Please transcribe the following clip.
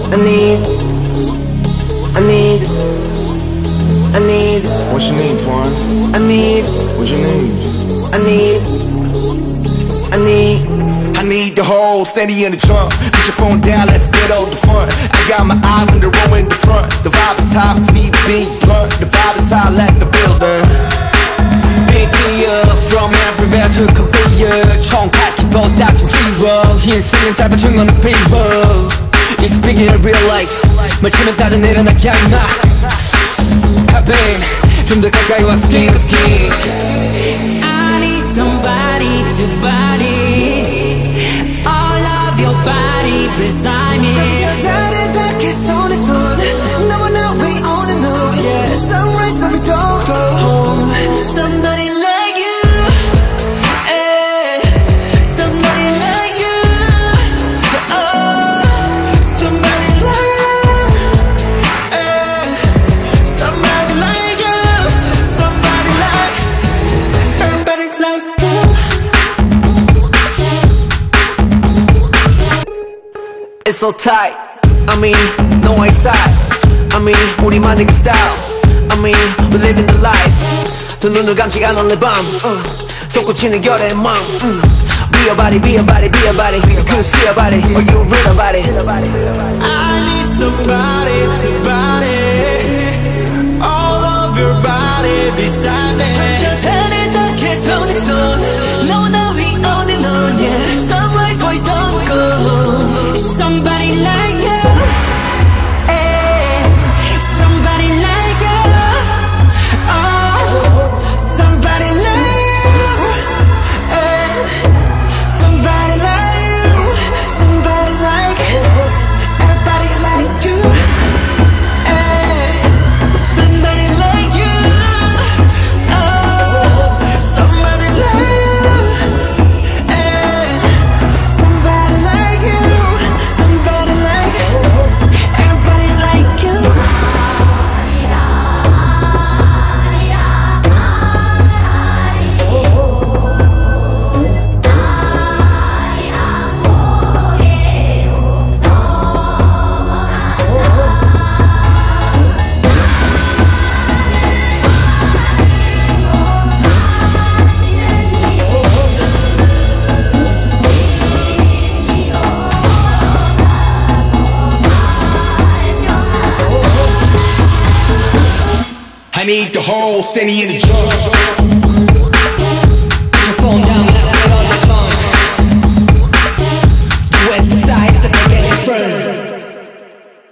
I need. What you need, Twan? I need. What you need? I need the whole steady in the trunk. Put your phone down, let's get out the front. I got my eyes on the row in the front. The vibe is high, feet big blunt. The vibe is high, let the builder. Big clear from everywhere to Korea. 총칼키보다 좀 키워. 흰색은 짧은 중간은 비워. It's speaking in real life. 말치면 따져 내려나게 하지 마. I've been 좀 더 가까이 와 skin to skin. I need somebody to body all of your body beside me. 다르게 손에 손 너와 나 we on and on. Yeah, sunrise baby don't go home. Somebody like you, Somebody like you. Oh, somebody like you. Somebody like you. Somebody like. Everybody like you. It's so tight. I mean, no one side. I mean, 우리만의 그 style. I mean, we living the life. 두 눈을 감지 않은 내 밤. 솟구치는 결의 맘. Be a body, be a body, be a body. You could see a body, or you read about it. I need somebody to body all of your body beside me. 다르게 손에 손 너와 나 we on and on. Yeah, sunrise boy don't go home. Somebody like you, somebody like you. Oh, somebody like you. Somebody like you. Somebody like. Everybody like you. Somebody like you. Oh, somebody like you. Somebody like you. Somebody like. Everybody like you. I need the whole city in the trunk.